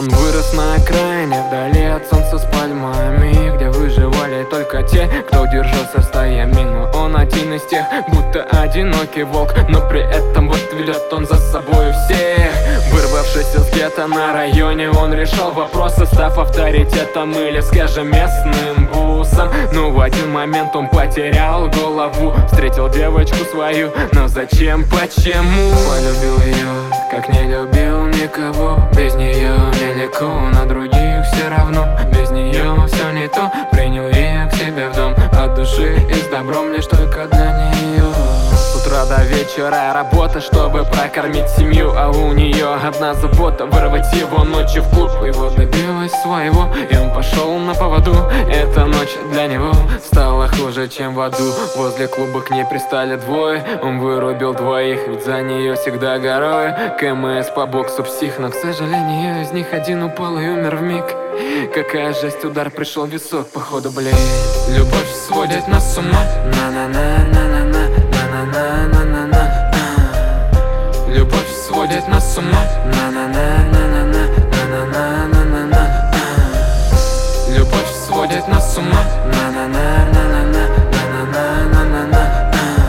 Он вырос на окраине, вдали от солнца с пальмами, где выживали только те, кто удержался стаями. Но он один из тех, будто одинокий волк, но при этом вот ведет он за собой всех. Вырвавшись из гетто на районе, он решил вопросы, став авторитетом или, скажем, местным бусом. Но в один момент он потерял голову, встретил девочку свою, но зачем, почему? Полюбил ее, как не любил никого. Без нее нелегко, на других все равно. Без нее все не то, принял ее к себе в дом, от души и с добром лишь только для нее. С утра до вечера работа, чтобы прокормить семью, а у нее одна забота — вырвать его ночью в клуб. Его добилась своего, и он пошел на поводу. Эта ночь для него стала хуже, чем в аду. Возле клуба к ней пристали двое, он вырубил двоих, ведь за нее всегда горой. КМС по боксу псих, но, к сожалению, из них один упал и умер вмиг. Какая жесть, удар пришел в висок, походу, блин. Любовь сводит нас с ума, на-на-на-на-на-на, на-на-на-на-на-на. Любовь сводит нас с ума, на-на-на-на-на-на, на-на-на-на-на-на. Любовь сводит нас с ума, на-на-на-на-на-на, на-на-на-на-на-на.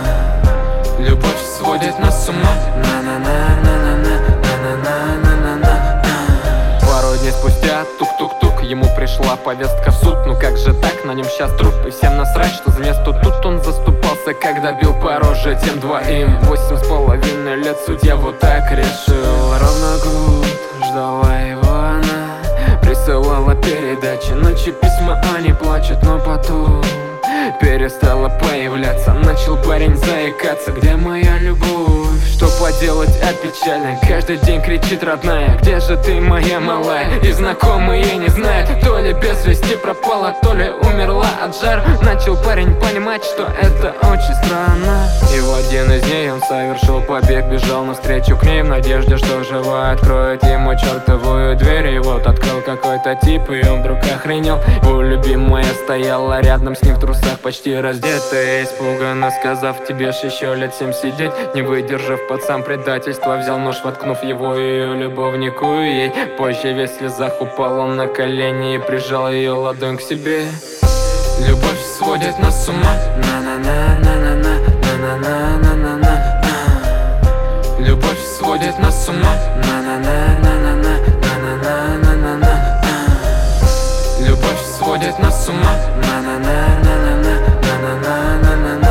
Любовь сводит нас с ума, на-на-на-на-на-на, на-на-на-на-на-на. Пару дней спустя тук-тук-тук, ему пришла повестка в суд. Ну как же так, на нем сейчас труп, и всем насрать, что за место тут он заступался, когда бил по роже тем двоим. 8,5 лет судья вот так решил. Ровно год ждала его она, присылала передачи, ночи письма, они плачут, но потом перестала появляться. Начал парень заикаться: где моя любовь? Что поделать, печально, каждый день кричит родная: где же ты, моя малая? И знакомые не знают, то ли без вести пропала, то ли умерла от жара. Начал парень понимать, что это очень странно. И в один из дней он совершил побег, бежал навстречу к ней в надежде, что жива откроет ему чертовую дверь. И вот открыл какой-то тип, и он вдруг охренел. Его любимая стояла рядом с ним в трусах, почти раздетая, испуганно сказав: тебе ж еще лет 7 сидеть. Не выдержав, пацан предательства взял нож, воткнув его ее любовнику и ей. Позже весь в слезах упал он на колени и прижал ее ладонь к себе. Любовь сводит нас с ума, на-на-на-на-на-на, на-на-на-на-на-на. Любовь сводит нас с ума, на-на-на-на-на-на, на-на-на-на-на-на. Любовь сводит нас с ума, на-на-на-на-на-на, на-на-на-на-на-на.